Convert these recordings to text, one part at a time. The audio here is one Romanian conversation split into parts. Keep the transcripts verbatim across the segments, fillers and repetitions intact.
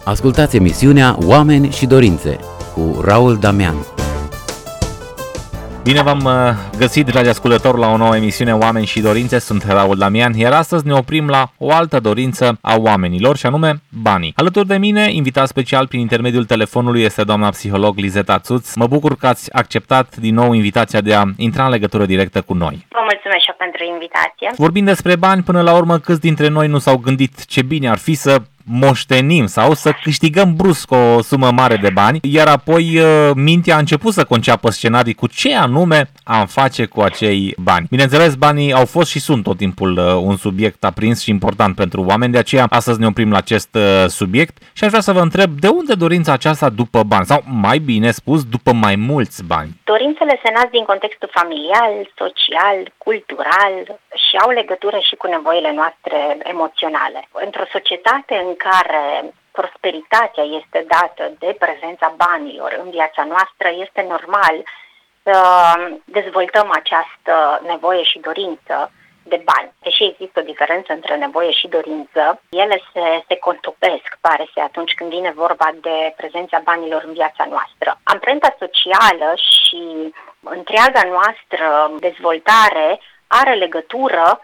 Ascultați emisiunea Oameni și Dorințe cu Raul Damian. Bine v-am găsit, dragi ascultători, la o nouă emisiune Oameni și Dorințe. Sunt Raul Damian, iar astăzi ne oprim la o altă dorință a oamenilor, și anume banii. Alături de mine, invitat special prin intermediul telefonului, este doamna psiholog Lizeta Țuț. Mă bucur că ați acceptat din nou invitația de a intra în legătură directă cu noi. Vă mulțumesc și pentru invitație. Vorbind despre bani, până la urmă, câți dintre noi nu s-au gândit ce bine ar fi să moștenim sau să câștigăm brusc o sumă mare de bani, iar apoi mintea a început să conceapă scenarii cu ce anume am face cu acei bani. Bineînțeles, banii au fost și sunt tot timpul un subiect aprins și important pentru oameni, de aceea astăzi ne oprim la acest subiect și aș vrea să vă întreb de unde dorința aceasta după bani, sau mai bine spus, după mai mulți bani. Dorințele se nasc din contextul familial, social, cultural și au legătură și cu nevoile noastre emoționale. Într-o societate în care prosperitatea este dată de prezența banilor în viața noastră, este normal să dezvoltăm această nevoie și dorință de bani. Deși există o diferență între nevoie și dorință, ele se, se contopesc, pare să, atunci când vine vorba de prezența banilor în viața noastră. Amprenta socială și întreaga noastră dezvoltare are legătură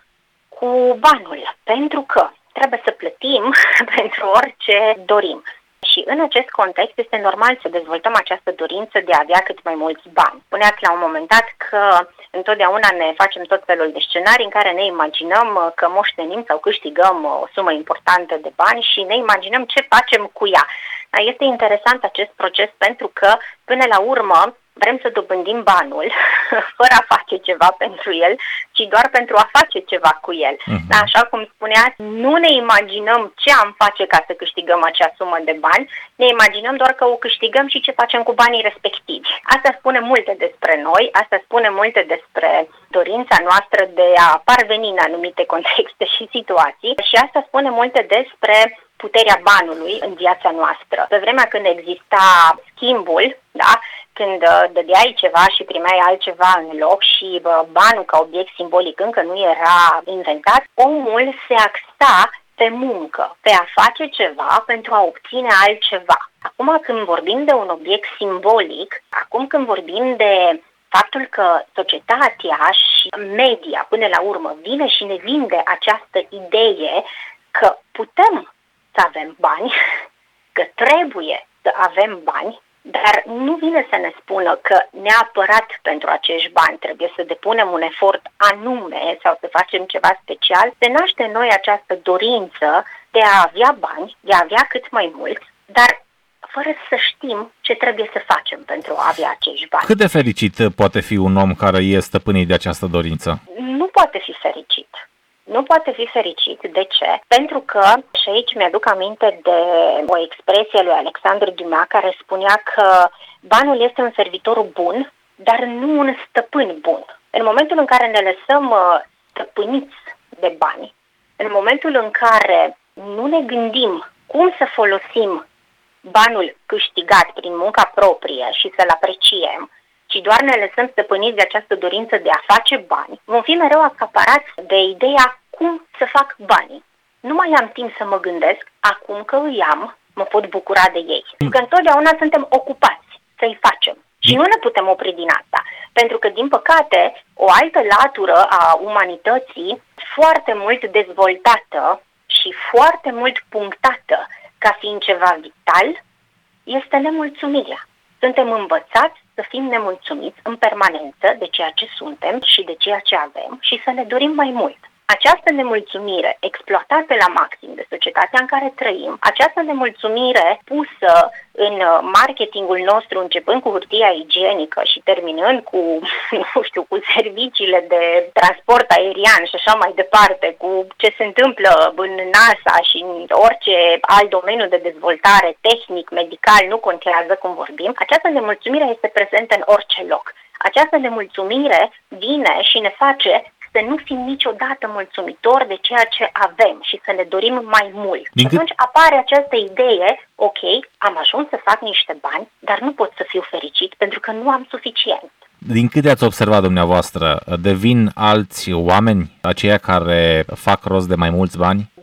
cu banul, pentru că trebuie să plătim pentru orice dorim. Și în acest context este normal să dezvoltăm această dorință de a avea cât mai mulți bani. Spuneați la un moment dat că întotdeauna ne facem tot felul de scenarii în care ne imaginăm că moștenim sau câștigăm o sumă importantă de bani și ne imaginăm ce facem cu ea. Este interesant acest proces pentru că, până la urmă, vrem să dobândim banul fără a face ceva pentru el, ci doar pentru a face ceva cu el. Uh-huh. Așa cum spuneați, nu ne imaginăm ce am face ca să câștigăm acea sumă de bani, ne imaginăm doar că o câștigăm și ce facem cu banii respectivi. Asta spune multe despre noi, asta spune multe despre dorința noastră de a parveni în anumite contexte și situații și asta spune multe despre puterea banului în viața noastră. Pe vremea când exista schimbul, da, când dădeai ceva și primeai altceva în loc și bă, banul ca obiect simbolic încă nu era inventat, omul se axa pe muncă, pe a face ceva pentru a obține altceva. Acum când vorbim de un obiect simbolic, acum când vorbim de faptul că societatea și media până la urmă vine și ne vinde această idee că putem să avem bani, că trebuie să avem bani, dar nu vine să ne spună că neapărat pentru acești bani trebuie să depunem un efort anume sau să facem ceva special. Se naște în noi această dorință de a avea bani, de a avea cât mai mulți, dar fără să știm ce trebuie să facem pentru a avea acești bani. Cât de fericit poate fi un om care e stăpânit de această dorință? Nu poate fi fericit. Nu poate fi fericit. De ce? Pentru că, și aici mi-aduc aminte de o expresie lui Alexandru Dumas care spunea că banul este un servitor bun, dar nu un stăpân bun. În momentul în care ne lăsăm stăpâniți de bani, în momentul în care nu ne gândim cum să folosim banul câștigat prin munca proprie și să-l apreciem, ci doar ne lăsăm stăpâniți de această dorință de a face bani, vom fi mereu acaparați de ideea cum să fac banii. Nu mai am timp să mă gândesc, acum că îi am, mă pot bucura de ei. Pentru că întotdeauna suntem ocupați să-i facem. Și nu ne putem opri din asta. Pentru că, din păcate, o altă latură a umanității, foarte mult dezvoltată și foarte mult punctată ca fiind ceva vital, este nemulțumirea. Suntem învățați să fim nemulțumiți în permanență de ceea ce suntem și de ceea ce avem și să ne dorim mai mult. Această nemulțumire exploatată la maxim de societatea în care trăim, această nemulțumire pusă în marketingul nostru, începând cu hârtia igienică și terminând cu, nu știu, cu serviciile de transport aerian și așa mai departe, cu ce se întâmplă în NASA și în orice alt domeniu de dezvoltare tehnic, medical, nu contează cum vorbim, această nemulțumire este prezentă în orice loc. Această nemulțumire vine și ne face să nu fim niciodată mulțumitori de ceea ce avem și să ne dorim mai mult. Din Atunci cât... apare această idee, ok, am ajuns să fac niște bani, dar nu pot să fiu fericit pentru că nu am suficient. Din câte ați observat dumneavoastră, devin alți oameni aceia care fac rost de mai mulți bani? Da,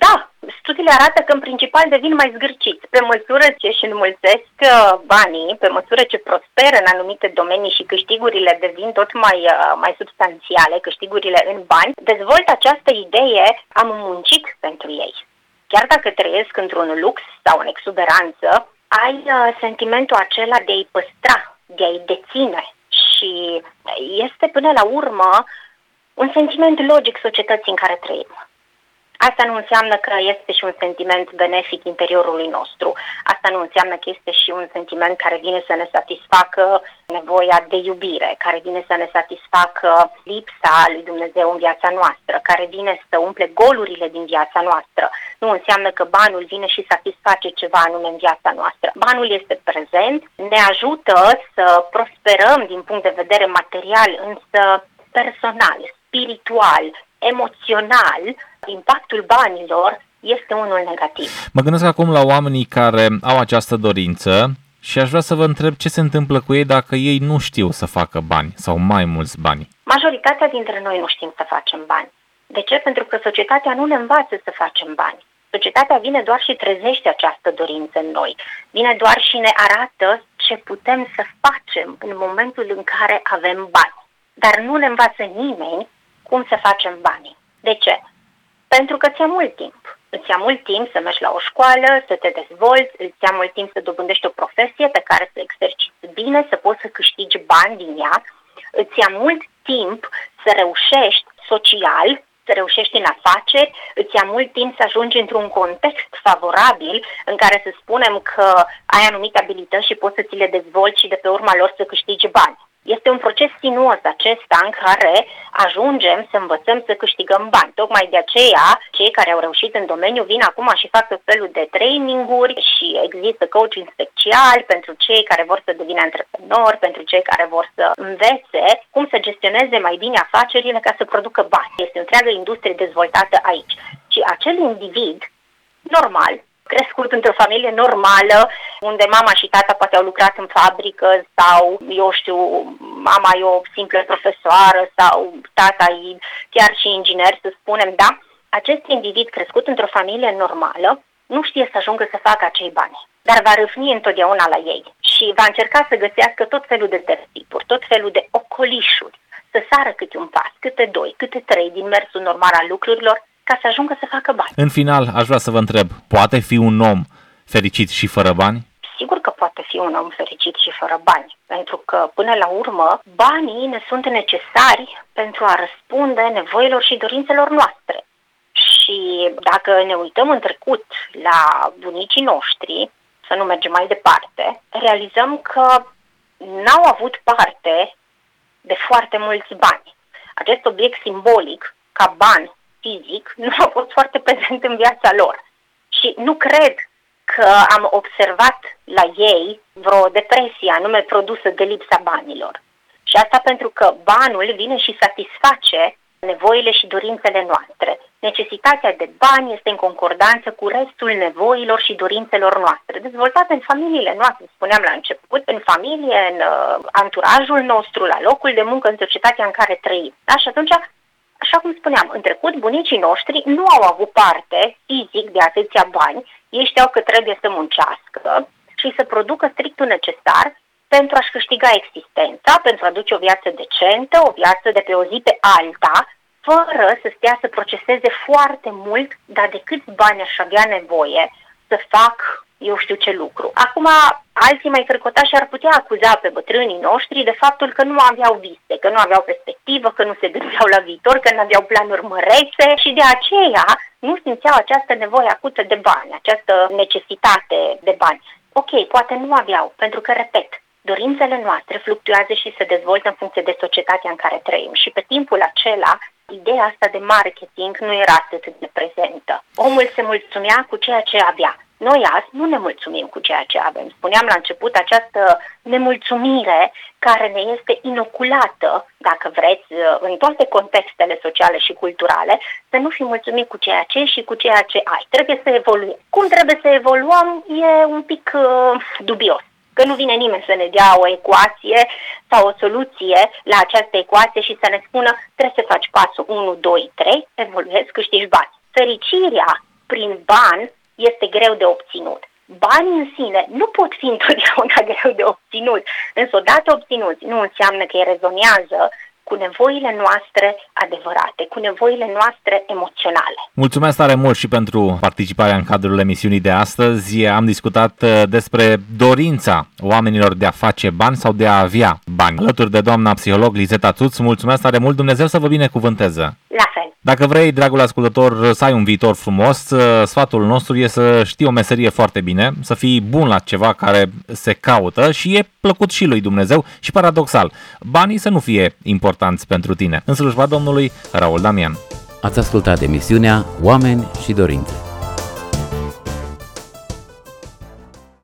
studiile arată că în principal devin mai zgârciți. Pe măsură ce își înmulțesc banii, pe măsură ce prosperă în anumite domenii și câștigurile devin tot mai, mai substanțiale, câștigurile în bani, dezvoltă această idee, am muncit pentru ei. Chiar dacă trăiesc într-un lux sau în exuberanță, ai sentimentul acela de a-i păstra, de a-i deține. Și este până la urmă un sentiment logic societății în care trăim. Asta nu înseamnă că este și un sentiment benefic interiorului nostru. Asta nu înseamnă că este și un sentiment care vine să ne satisfacă nevoia de iubire, care vine să ne satisfacă lipsa lui Dumnezeu în viața noastră, care vine să umple golurile din viața noastră. Nu înseamnă că banul vine și satisface ceva anume în viața noastră. Banul este prezent, ne ajută să prosperăm din punct de vedere material, însă personal, spiritual, emoțional, impactul banilor este unul negativ. Mă gândesc acum la oamenii care au această dorință și aș vrea să vă întreb ce se întâmplă cu ei dacă ei nu știu să facă bani sau mai mulți bani. Majoritatea dintre noi nu știm să facem bani. De ce? Pentru că societatea nu ne învață să facem bani. Societatea vine doar și trezește această dorință în noi. Vine doar și ne arată ce putem să facem în momentul în care avem bani. Dar nu ne învață nimeni cum să facem banii. De ce? Pentru că ți-a mult timp. Îți ia mult timp să mergi la o școală, să te dezvolți, îți ia mult timp să dobândești o profesie pe care să exerciți bine, să poți să câștigi bani din ea. Îți ia mult timp să reușești social, să reușești în afaceri, îți ia mult timp să ajungi într-un context favorabil în care să spunem că ai anumite abilități și poți să ți le dezvolți și de pe urma lor să câștigi bani. Este un proces sinuos acesta în care ajungem să învățăm să câștigăm bani. Tocmai de aceea, cei care au reușit în domeniu vin acum și fac tot felul de traininguri și există coaching special pentru cei care vor să devină antreprenori, pentru cei care vor să învețe cum să gestioneze mai bine afacerile ca să producă bani. Este o întreagă industrie dezvoltată aici. Și acel individ normal, crescut într-o familie normală, unde mama și tata poate au lucrat în fabrică sau, eu știu, mama e o simplă profesoară sau tata e chiar și inginer, să spunem, da? Acest individ crescut într-o familie normală nu știe să ajungă să facă acei bani, dar va râvni întotdeauna la ei și va încerca să găsească tot felul de tertipuri, tot felul de ocolișuri, să sară câte un pas, câte doi, câte trei din mersul normal al lucrurilor, ca să ajungă să facă bani. În final, aș vrea să vă întreb, poate fi un om fericit și fără bani? Sigur că poate fi un om fericit și fără bani, pentru că, până la urmă, banii ne sunt necesari pentru a răspunde nevoilor și dorințelor noastre. Și dacă ne uităm în trecut la bunicii noștri, să nu mergem mai departe, realizăm că n-au avut parte de foarte mulți bani. Acest obiect simbolic, ca bani, fizic, nu a fost foarte prezent în viața lor. Și nu cred că am observat la ei vreo depresie anume produsă de lipsa banilor. Și asta pentru că banul vine și satisface nevoile și dorințele noastre. Necesitatea de bani este în concordanță cu restul nevoilor și dorințelor noastre, dezvoltate în familiile noastre, spuneam la început, în familie, în uh, anturajul nostru, la locul de muncă, în societatea în care trăim. Da? Și atunci, așa cum spuneam, în trecut, bunicii noștri nu au avut parte fizic de atâția bani. Ei știau că trebuie să muncească și să producă strictul necesar pentru a-și câștiga existența, pentru a duce o viață decentă, o viață de pe o zi pe alta, fără să stea să proceseze foarte mult, dar de câți bani aș avea nevoie să fac eu știu ce lucru. Acum, alții mai cărcotași ar putea acuza pe bătrânii noștri de faptul că nu aveau vise, că nu aveau perspectivă, că nu se gândeau la viitor, că nu aveau planuri mărețe și de aceea nu simțeau această nevoie acută de bani, această necesitate de bani. Ok, poate nu aveau, pentru că, repet, dorințele noastre fluctuează și se dezvoltă în funcție de societatea în care trăim și pe timpul acela, ideea asta de marketing nu era atât de prezentă. Omul se mulțumea cu ceea ce avea. Noi azi nu ne mulțumim cu ceea ce avem. Spuneam la început această nemulțumire care ne este inoculată, dacă vreți, în toate contextele sociale și culturale, să nu fim mulțumit cu ceea ce și cu ceea ce ai. Trebuie să evoluăm. Cum trebuie să evoluăm e un pic uh, dubios. Că nu vine nimeni să ne dea o ecuație sau o soluție la această ecuație și să ne spună trebuie să faci pasul unu, doi, trei, evoluezi, câștigi bani. Fericirea prin bani este greu de obținut. Banii în sine nu pot fi întotdeauna greu de obținut, însă odată obținuți nu înseamnă că îi rezonează cu nevoile noastre adevărate, cu nevoile noastre emoționale. Mulțumesc tare mult și pentru participarea în cadrul emisiunii de astăzi. Am discutat despre dorința oamenilor de a face bani sau de a avea bani. Alături de doamna psiholog Lizeta Țuț, mulțumesc tare mult, Dumnezeu să vă binecuvânteze! La fel! Dacă vrei, dragul ascultător, să ai un viitor frumos, sfatul nostru e să știi o meserie foarte bine, să fii bun la ceva care se caută și e plăcut și lui Dumnezeu și paradoxal, banii să nu fie importanți pentru tine. În slujba Domnului, Raul Damian. Ați ascultat emisiunea Oameni și Dorințe.